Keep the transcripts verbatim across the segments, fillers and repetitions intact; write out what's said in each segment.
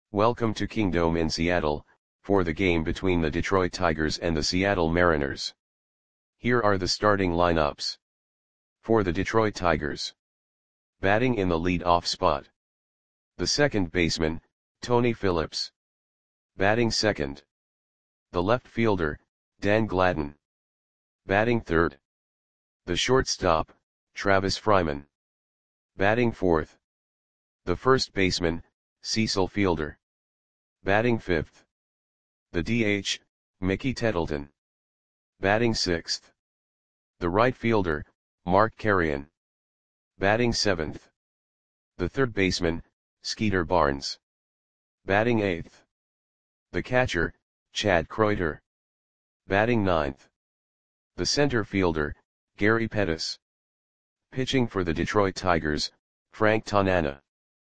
Welcome to Kingdome in Seattle, for the game between the Detroit Tigers and the Seattle Mariners. Here are the starting lineups. For the Detroit Tigers. Batting in the lead-off spot. The second baseman, Tony Phillips. Batting second. The left fielder, Dan Gladden. Batting third. The shortstop, Travis Fryman. Batting fourth. The first baseman, Cecil Fielder. Batting fifth. The D H, Mickey Tettleton. Batting sixth. The right fielder, Mark Carreon. Batting seventh. The third baseman, Skeeter Barnes. Batting eighth. The catcher, Chad Kreuter. Batting ninth. The center fielder, Gary Pettis. Pitching for the Detroit Tigers, Frank Tanana.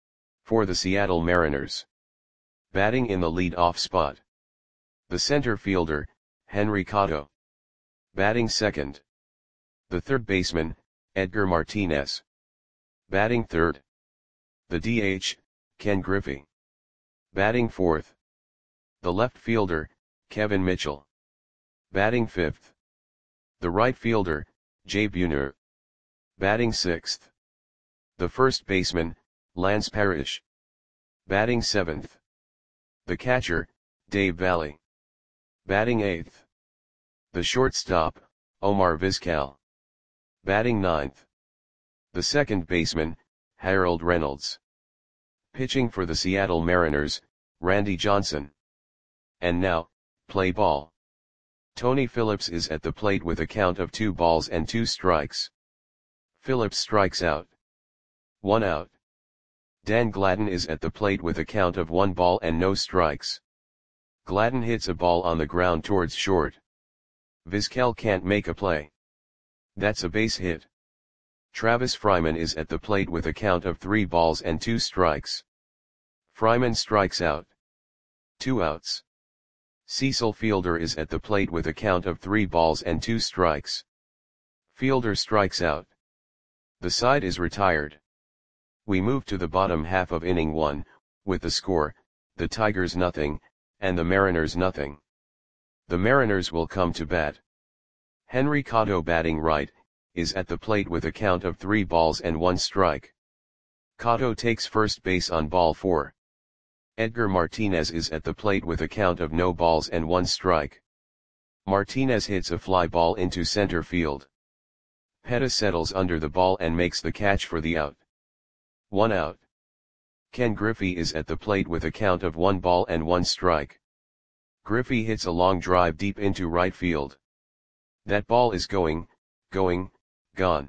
For the Seattle Mariners. Batting in the lead-off spot. The center fielder, Henry Cotto. Batting second. The third baseman, Edgar Martinez. Batting third. The D H, Ken Griffey. Batting fourth. The left fielder, Kevin Mitchell. Batting fifth. The right fielder, Jay Buhner. Batting sixth. The first baseman, Lance Parrish. Batting seventh. The catcher, Dave Valle. Batting eighth. The shortstop, Omar Vizquel. Batting ninth. The second baseman, Harold Reynolds. Pitching for the Seattle Mariners, Randy Johnson. And now, play ball. Tony Phillips is at the plate with a count of two balls and two strikes. Phillips strikes out. One out. Dan Gladden is at the plate with a count of one ball and no strikes. Gladden hits a ball on the ground towards short. Vizquel can't make a play. That's a base hit. Travis Fryman is at the plate with a count of three balls and two strikes. Fryman strikes out. Two outs. Cecil Fielder is at the plate with a count of three balls and two strikes. Fielder strikes out. The side is retired. We move to the bottom half of inning one, with the score, the Tigers nothing, and the Mariners nothing. The Mariners will come to bat. Henry Cotto batting right, is at the plate with a count of three balls and one strike. Cotto takes first base on ball four. Edgar Martinez is at the plate with a count of no balls and one strike. Martinez hits a fly ball into center field. Pettis settles under the ball and makes the catch for the out. One out. Ken Griffey is at the plate with a count of one ball and one strike. Griffey hits a long drive deep into right field. That ball is going, going, gone.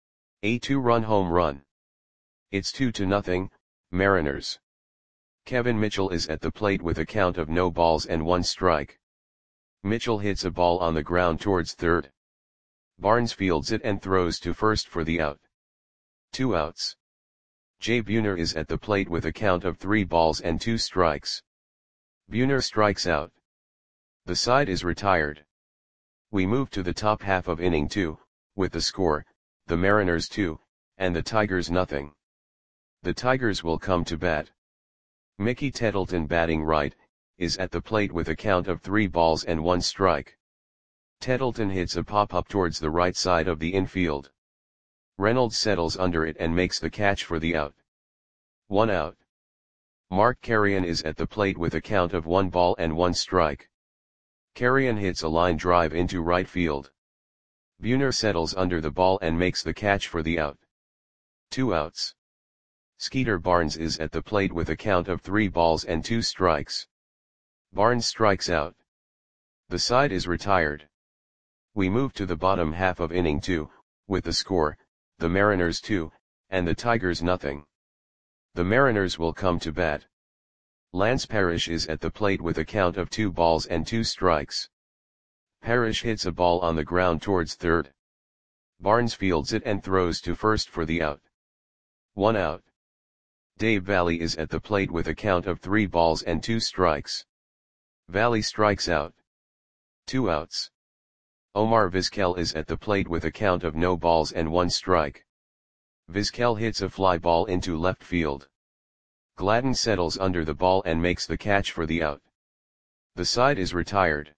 A two-run home run. It's two to nothing, Mariners. Kevin Mitchell is at the plate with a count of no balls and one strike. Mitchell hits a ball on the ground towards third. Barnes fields it and throws to first for the out. Two outs. Jay Buhner is at the plate with a count of three balls and two strikes. Buhner strikes out. The side is retired. We move to the top half of inning two, with the score, the Mariners two, and the Tigers nothing. The Tigers will come to bat. Mickey Tettleton batting right, is at the plate with a count of three balls and one strike. Tettleton hits a pop-up towards the right side of the infield. Reynolds settles under it and makes the catch for the out. One out. Mark Carreon is at the plate with a count of one ball and one strike. Carreon hits a line drive into right field. Buhner settles under the ball and makes the catch for the out. Two outs. Skeeter Barnes is at the plate with a count of three balls and two strikes. Barnes strikes out. The side is retired. We move to the bottom half of inning two, with the score, the Mariners two, and the Tigers nothing. The Mariners will come to bat. Lance Parrish is at the plate with a count of two balls and two strikes. Parrish hits a ball on the ground towards third. Barnes fields it and throws to first for the out. One out. Dave Valle is at the plate with a count of three balls and two strikes. Valle strikes out. Two outs. Omar Vizquel is at the plate with a count of no balls and one strike. Vizquel hits a fly ball into left field. Gladden settles under the ball and makes the catch for the out. The side is retired.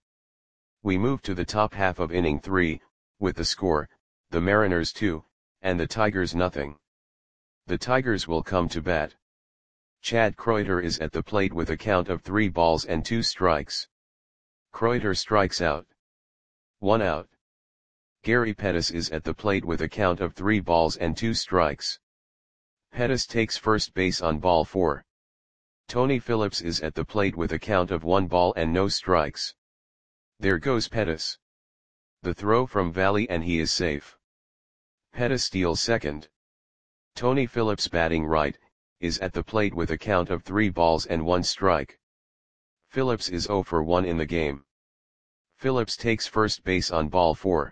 We move to the top half of inning three, with the score, the Mariners two, and the Tigers nothing. The Tigers will come to bat. Chad Kreuter is at the plate with a count of three balls and two strikes. Kreuter strikes out. One out. Gary Pettis is at the plate with a count of three balls and two strikes. Pettis takes first base on ball four. Tony Phillips is at the plate with a count of one ball and no strikes. There goes Pettis. The throw from Valley and he is safe. Pettis steals second. Tony Phillips, batting right, is at the plate with a count of three balls and one strike. Phillips is zero for one in the game. Phillips takes first base on ball four.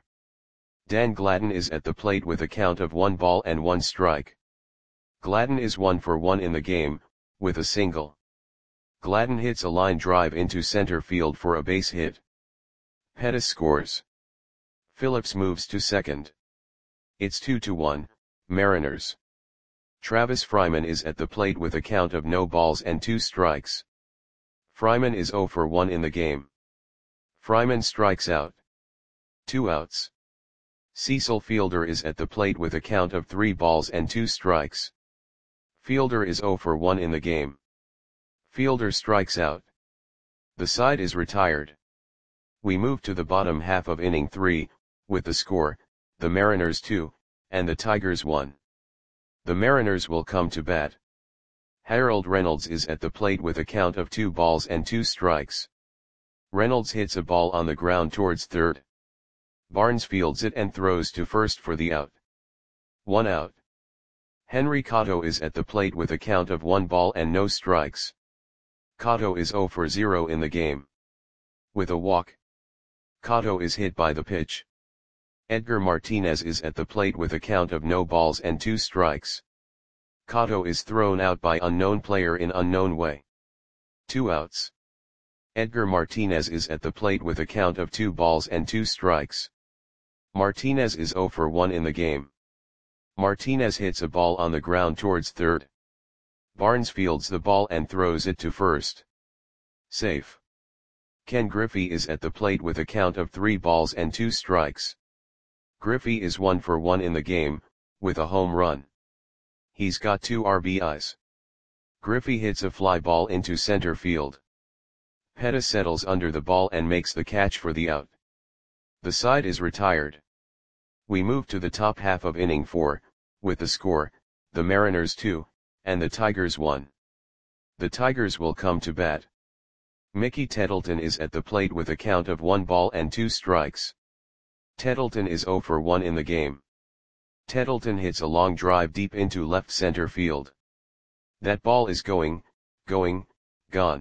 Dan Gladden is at the plate with a count of one ball and one strike. Gladden is one for one in the game, with a single. Gladden hits a line drive into center field for a base hit. Pettis scores. Phillips moves to second. It's two to one, Mariners. Travis Fryman is at the plate with a count of no balls and two strikes. Fryman is zero for one in the game. Fryman strikes out. Two outs. Cecil Fielder is at the plate with a count of three balls and two strikes. Fielder is zero for one in the game. Fielder strikes out. The side is retired. We move to the bottom half of inning three, with the score, the Mariners two, and the Tigers one. The Mariners will come to bat. Harold Reynolds is at the plate with a count of two balls and two strikes. Reynolds hits a ball on the ground towards third. Barnes fields it and throws to first for the out. One out. Henry Cotto is at the plate with a count of one ball and no strikes. Cotto is zero for zero in the game. With a walk. Cotto is hit by the pitch. Edgar Martinez is at the plate with a count of no balls and two strikes. Cotto is thrown out by unknown player in unknown way. Two outs. Edgar Martinez is at the plate with a count of two balls and two strikes. Martinez is zero for one in the game. Martinez hits a ball on the ground towards third. Barnes fields the ball and throws it to first. Safe. Ken Griffey is at the plate with a count of three balls and two strikes. Griffey is one for one in the game, with a home run. He's got two R B Is. Griffey hits a fly ball into center field. Pettis settles under the ball and makes the catch for the out. The side is retired. We move to the top half of inning four, with the score, the Mariners two, and the Tigers one. The Tigers will come to bat. Mickey Tettleton is at the plate with a count of one ball and two strikes. Tettleton is zero for one in the game. Tettleton hits a long drive deep into left center field. That ball is going, going, gone.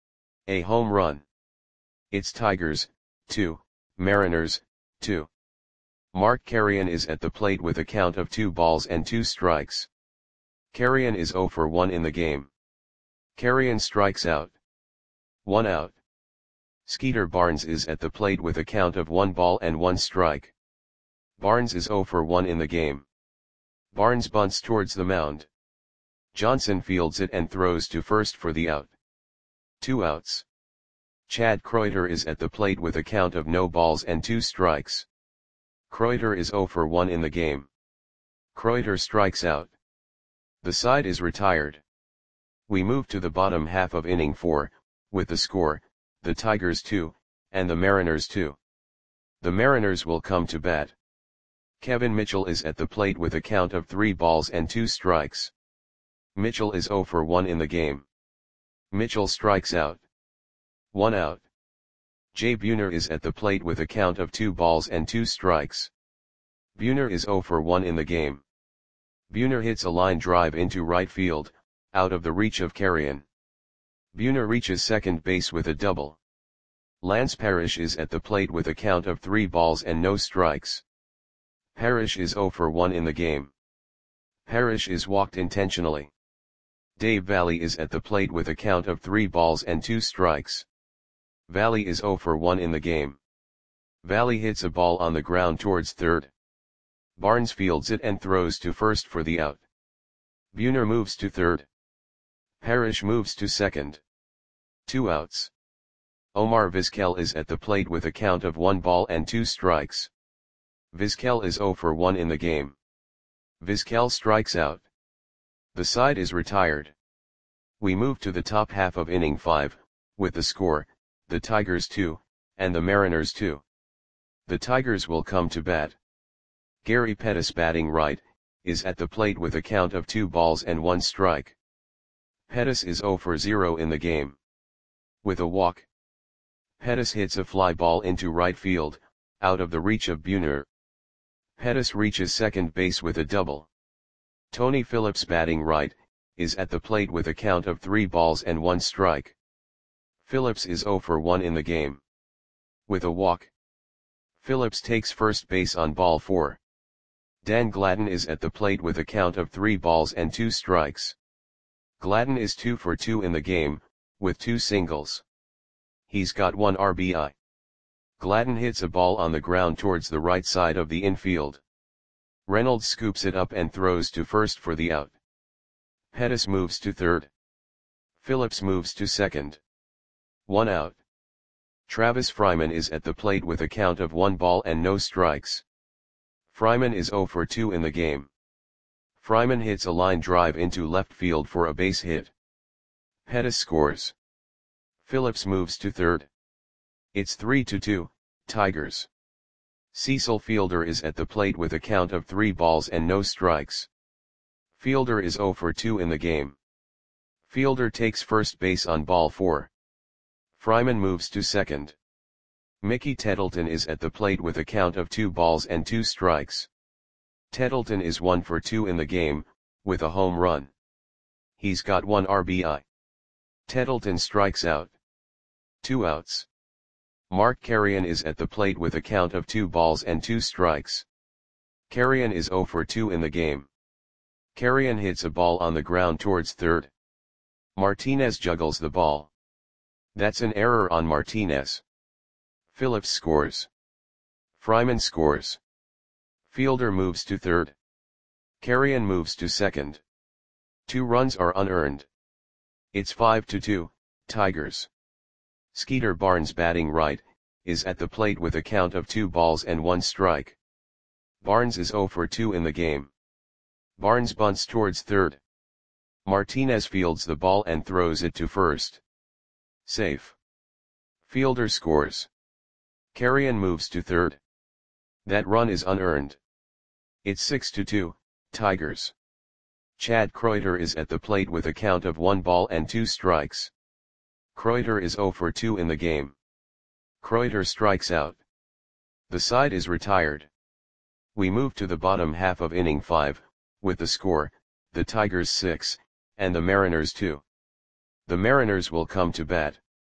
A home run. It's Tigers, two, Mariners, two. Mark Carrion is at the plate with a count of two balls and two strikes. Carrion is zero for one in the game. Carrion strikes out. One out. Skeeter Barnes is at the plate with a count of one ball and one strike. Barnes is zero for one in the game. Barnes bunts towards the mound. Johnson fields it and throws to first for the out. Two outs. Chad Kreuter is at the plate with a count of no balls and two strikes. Kreuter is zero for one in the game. Kreuter strikes out. The side is retired. We move to the bottom half of inning four, with the score, the Tigers two, and the Mariners two. The Mariners will come to bat. Kevin Mitchell is at the plate with a count of three balls and two strikes. Mitchell is zero for one in the game. Mitchell strikes out. One out. Jay Buhner is at the plate with a count of two balls and two strikes. Buhner is zero for one in the game. Buhner hits a line drive into right field, out of the reach of Carrion. Buhner reaches second base with a double. Lance Parrish is at the plate with a count of three balls and no strikes. Parrish is zero for one in the game. Parrish is walked intentionally. Dave Valley is at the plate with a count of three balls and two strikes. Valley is zero for one in the game. Valley hits a ball on the ground towards third. Barnes fields it and throws to first for the out. Buhner moves to third. Parrish moves to second. Two outs. Omar Vizquel is at the plate with a count of one ball and two strikes. Vizquel is zero for one in the game. Vizquel strikes out. The side is retired. We move to the top half of inning five, with the score, the Tigers two, and the Mariners two. The Tigers will come to bat. Gary Pettis, batting right, is at the plate with a count of two balls and one strike. Pettis is zero for zero in the game. With a walk, Pettis hits a fly ball into right field, out of the reach of Buhner. Pettis reaches second base with a double. Tony Phillips, batting right, is at the plate with a count of three balls and one strike. Phillips is zero for one in the game. With a walk, Phillips takes first base on ball four. Dan Gladden is at the plate with a count of three balls and two strikes. Gladden is two for two in the game, with two singles. He's got one R B I. Gladden hits a ball on the ground towards the right side of the infield. Reynolds scoops it up and throws to first for the out. Pettis moves to third. Phillips moves to second. One out. Travis Fryman is at the plate with a count of one ball and no strikes. Fryman is zero for two in the game. Fryman hits a line drive into left field for a base hit. Pettis scores. Phillips moves to third. It's three to two, Tigers. Cecil Fielder is at the plate with a count of three balls and no strikes. Fielder is zero for two in the game. Fielder takes first base on ball four. Fryman moves to second. Mickey Tettleton is at the plate with a count of two balls and two strikes. Tettleton is one for two in the game, with a home run. He's got one R B I. Tettleton strikes out. Two outs. Mark Carrion is at the plate with a count of two balls and two strikes. Carrion is zero for two in the game. Carrion hits a ball on the ground towards third. Martinez juggles the ball. That's an error on Martinez. Phillips scores. Fryman scores. Fielder moves to third. Carrion moves to second. Two runs are unearned. It's five to two, Tigers. Skeeter Barnes, batting right, is at the plate with a count of two balls and one strike. Barnes is zero for two in the game. Barnes bunts towards third. Martinez fields the ball and throws it to first. Safe. Fielder scores. Carrion moves to third. That run is unearned. It's six to two, Tigers. Chad Kreuter is at the plate with a count of one ball and two strikes. Kreuter is zero for two in the game. Kreuter strikes out. The side is retired. We move to the bottom half of inning five, with the score, the Tigers six, and the Mariners two. The Mariners will come to bat.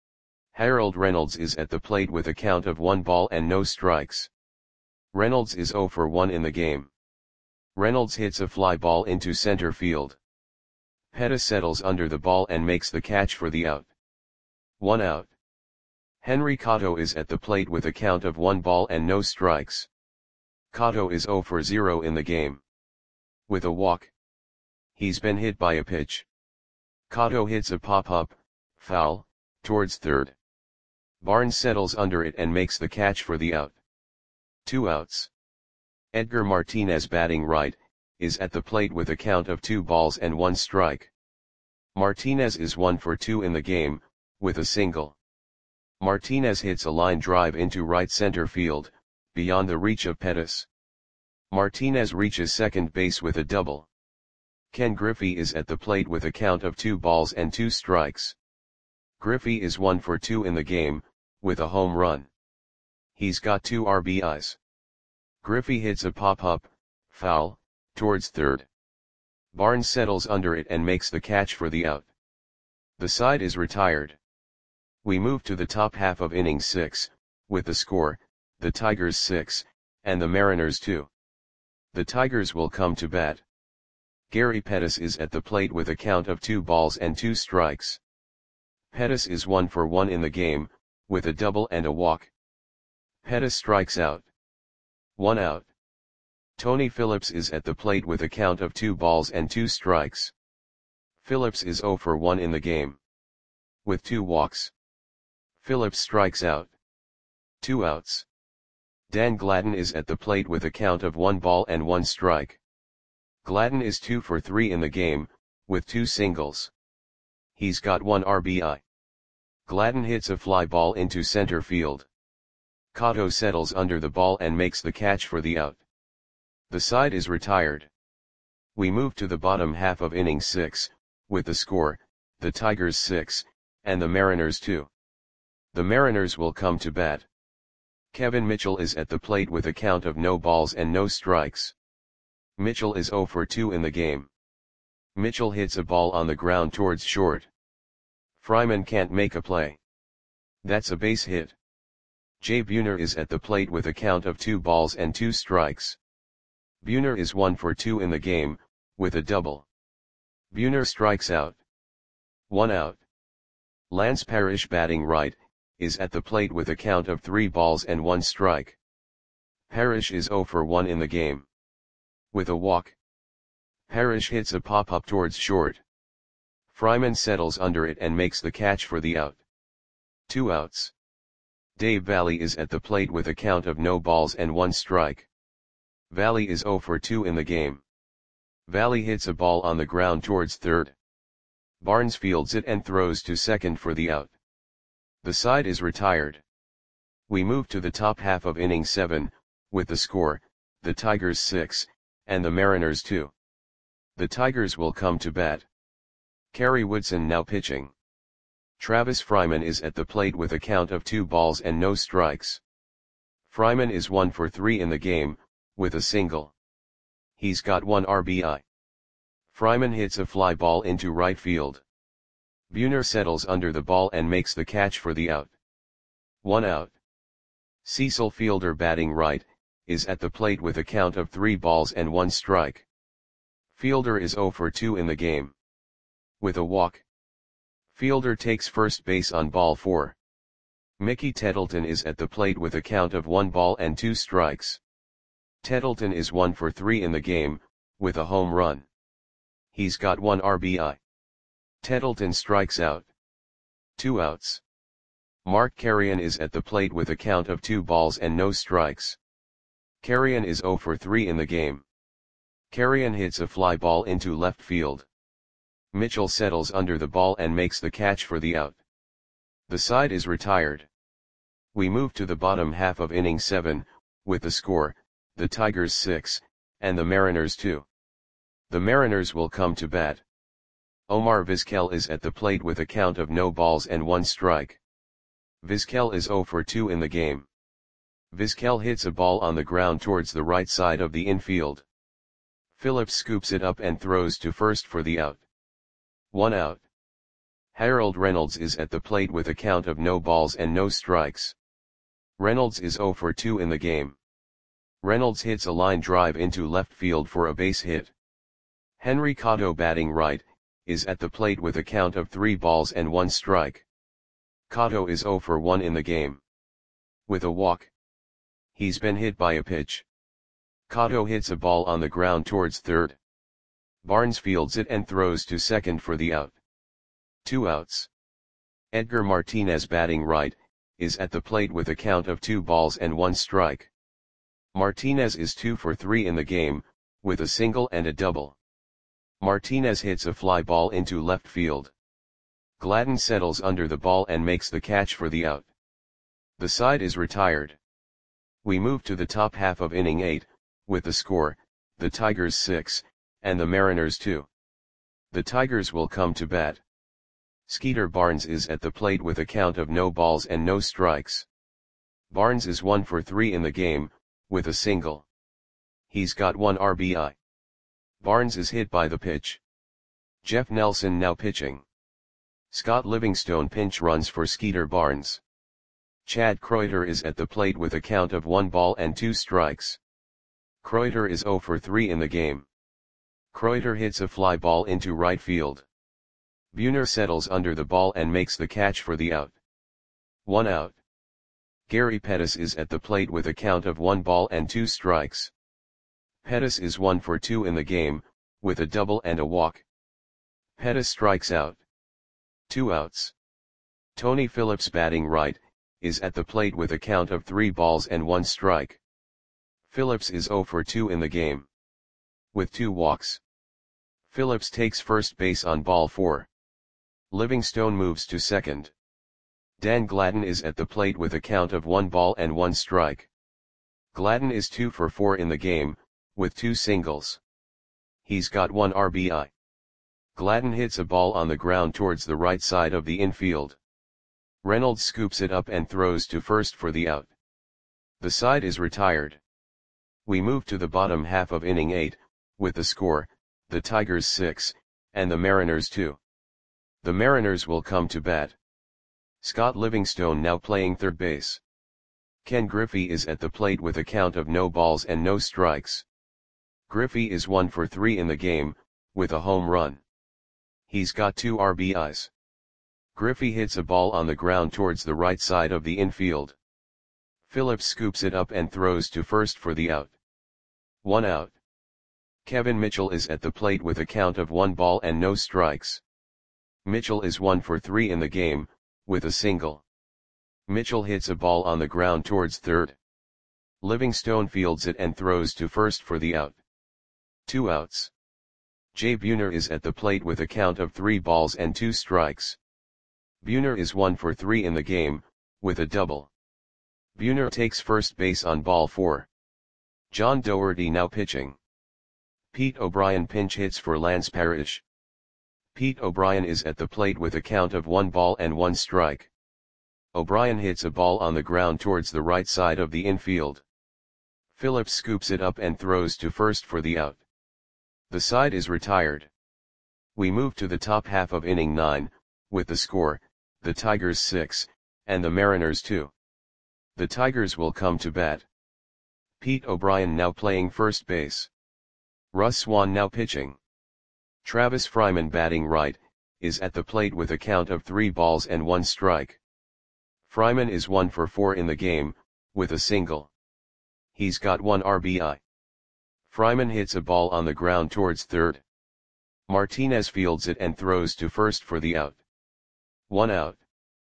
Harold Reynolds is at the plate with a count of one ball and no strikes. Reynolds is zero for one in the game. Reynolds hits a fly ball into center field. Pettis settles under the ball and makes the catch for the out. One out. Henry Cotto is at the plate with a count of one ball and no strikes. Cotto is zero for zero in the game. With a walk. He's been hit by a pitch. Cotto hits a pop-up, foul, towards third. Barnes settles under it and makes the catch for the out. Two outs. Edgar Martinez, batting right, is at the plate with a count of two balls and one strike. Martinez is one for two in the game, with a single. Martinez hits a line drive into right center field, beyond the reach of Pettis. Martinez reaches second base with a double. Ken Griffey is at the plate with a count of two balls and two strikes. Griffey is one for two in the game, with a home run. He's got two R B Is. Griffey hits a pop-up, foul, towards third. Barnes settles under it and makes the catch for the out. The side is retired. We move to the top half of inning six, with the score, the Tigers six, and the Mariners two. The Tigers will come to bat. Gary Pettis is at the plate with a count of two balls and two strikes. Pettis is one for one in the game, with a double and a walk. Pettis strikes out. One out. Tony Phillips is at the plate with a count of two balls and two strikes. Phillips is zero for one in the game. With two walks. Phillips strikes out. Two outs. Dan Gladden is at the plate with a count of one ball and one strike. Gladden is two for three in the game, with two singles. He's got one R B I. Gladden hits a fly ball into center field. Cotto settles under the ball and makes the catch for the out. The side is retired. We move to the bottom half of inning six, with the score, the Tigers six, and the Mariners two. The Mariners will come to bat. Kevin Mitchell is at the plate with a count of no balls and no strikes. Mitchell is zero for two in the game. Mitchell hits a ball on the ground towards short. Fryman can't make a play. That's a base hit. Jay Buhner is at the plate with a count of two balls and two strikes. Buhner is one for two in the game, with a double. Buhner strikes out. One out. Lance Parrish, batting right, is at the plate with a count of three balls and one strike. Parrish is zero for one in the game. With a walk. Parrish hits a pop-up towards short. Fryman settles under it and makes the catch for the out. Two outs. Dave Valle is at the plate with a count of no balls and one strike. Valle is zero for two in the game. Valle hits a ball on the ground towards third. Barnes fields it and throws to second for the out. The side is retired. We move to the top half of inning seven, with the score, the Tigers six, and the Mariners two. The Tigers will come to bat. Kerry Woodson now pitching. Travis Fryman is at the plate with a count of two balls and no strikes. Fryman is one for three in the game, with a single. He's got one R B I. Fryman hits a fly ball into right field. Buhner settles under the ball and makes the catch for the out. One out. Cecil Fielder, batting right, is at the plate with a count of three balls and one strike. Fielder is zero for two in the game. With a walk. Fielder takes first base on ball four. Mickey Tettleton is at the plate with a count of one ball and two strikes. Tettleton is one for three in the game, with a home run. He's got one R B I. Tettleton strikes out. Two outs. Mark Carrion is at the plate with a count of two balls and no strikes. Carrion is zero for three in the game. Carrion hits a fly ball into left field. Mitchell settles under the ball and makes the catch for the out. The side is retired. We move to the bottom half of inning seven, with the score, the Tigers six, and the Mariners two. The Mariners will come to bat. Omar Vizquel is at the plate with a count of no balls and one strike. Vizquel is zero for two in the game. Vizquel hits a ball on the ground towards the right side of the infield. Phillips scoops it up and throws to first for the out. One out. Harold Reynolds is at the plate with a count of no balls and no strikes. Reynolds is zero for two in the game. Reynolds hits a line drive into left field for a base hit. Henry Cotto, batting right, is at the plate with a count of three balls and one strike. Cotto is zero for one in the game. With a walk. He's been hit by a pitch. Cotto hits a ball on the ground towards third. Barnes fields it and throws to second for the out. Two outs. Edgar Martinez, batting right, is at the plate with a count of two balls and one strike. Martinez is two for three in the game, with a single and a double. Martinez hits a fly ball into left field. Gladden settles under the ball and makes the catch for the out. The side is retired. We move to the top half of inning eight, with the score, the Tigers six, and the Mariners two. The Tigers will come to bat. Skeeter Barnes is at the plate with a count of no balls and no strikes. Barnes is one for three in the game, with a single. He's got one R B I. Barnes is hit by the pitch. Jeff Nelson now pitching. Scott Livingstone pinch runs for Skeeter Barnes. Chad Kreuter is at the plate with a count of one ball and two strikes. Kreuter is zero for three in the game. Kreuter hits a fly ball into right field. Buhner settles under the ball and makes the catch for the out. One out. Gary Pettis is at the plate with a count of one ball and two strikes. Pettis is one for two in the game, with a double and a walk. Pettis strikes out. Two outs. Tony Phillips batting right, is at the plate with a count of three balls and one strike. Phillips is oh for two in the game. With two walks. Phillips takes first base on ball four. Livingstone moves to second. Dan Gladden is at the plate with a count of one ball and one strike. Gladden is two for four in the game, with two singles. He's got one R B I. Gladden hits a ball on the ground towards the right side of the infield. Reynolds scoops it up and throws to first for the out. The side is retired. We move to the bottom half of inning eight, with the score, the Tigers six, and the Mariners two. The Mariners will come to bat. Scott Livingstone now playing third base. Ken Griffey is at the plate with a count of no balls and no strikes. Griffey is one for three in the game, with a home run. He's got two R B Is. Griffey hits a ball on the ground towards the right side of the infield. Phillips scoops it up and throws to first for the out. One out. Kevin Mitchell is at the plate with a count of one ball and no strikes. Mitchell is one for three in the game, with a single. Mitchell hits a ball on the ground towards third. Livingstone fields it and throws to first for the out. Two outs. Jay Buhner is at the plate with a count of three balls and two strikes. Buhner is one for three in the game, with a double. Buhner takes first base on ball four. John Doherty now pitching. Pete O'Brien pinch hits for Lance Parrish. Pete O'Brien is at the plate with a count of one ball and one strike. O'Brien hits a ball on the ground towards the right side of the infield. Phillips scoops it up and throws to first for the out. The side is retired. We move to the top half of inning nine, with the score, the Tigers six, and the Mariners two. The Tigers will come to bat. Pete O'Brien now playing first base. Russ Swan now pitching. Travis Fryman batting right, is at the plate with a count of three balls and one strike. Fryman is one for four in the game, with a single. He's got one R B I. Fryman hits a ball on the ground towards third. Martinez fields it and throws to first for the out. One out.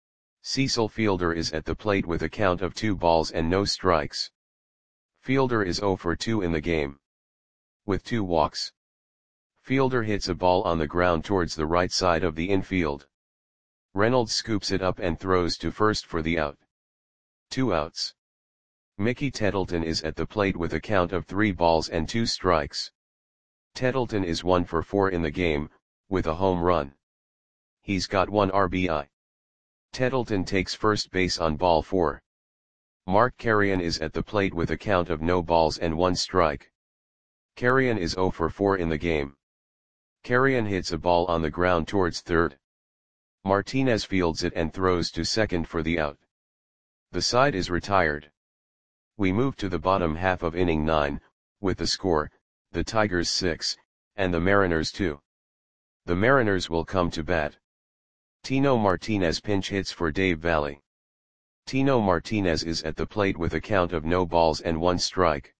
Cecil Fielder is at the plate with a count of two balls and no strikes. Fielder is oh for two in the game. With two walks. Fielder hits a ball on the ground towards the right side of the infield. Reynolds scoops it up and throws to first for the out. Two outs. Mickey Tettleton is at the plate with a count of three balls and two strikes. Tettleton is one for four in the game, with a home run. He's got one R B I. Tettleton takes first base on ball four. Mark Carrion is at the plate with a count of no balls and one strike. Carrion is oh for four in the game. Carrion hits a ball on the ground towards third. Martinez fields it and throws to second for the out. The side is retired. We move to the bottom half of inning nine, with the score, the Tigers six, and the Mariners two. The Mariners will come to bat. Tino Martinez pinch hits for Dave Valley. Tino Martinez is at the plate with a count of no balls and one strike.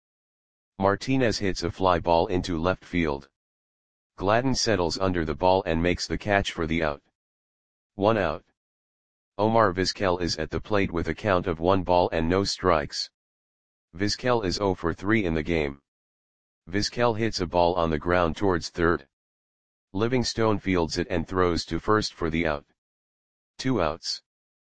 Martinez hits a fly ball into left field. Gladden settles under the ball and makes the catch for the out. One out. Omar Vizquel is at the plate with a count of one ball and no strikes. Vizquel is oh for three in the game. Vizquel hits a ball on the ground towards third. Livingstone fields it and throws to first for the out. Two outs.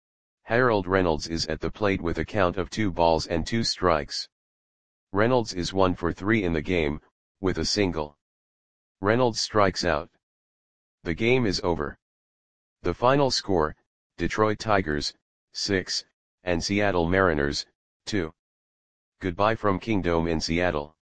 Harold Reynolds is at the plate with a count of two balls and two strikes. Reynolds is one for three in the game, with a single. Reynolds strikes out. The game is over. The final score, Detroit Tigers, six, and Seattle Mariners, two. Goodbye from Kingdome in Seattle.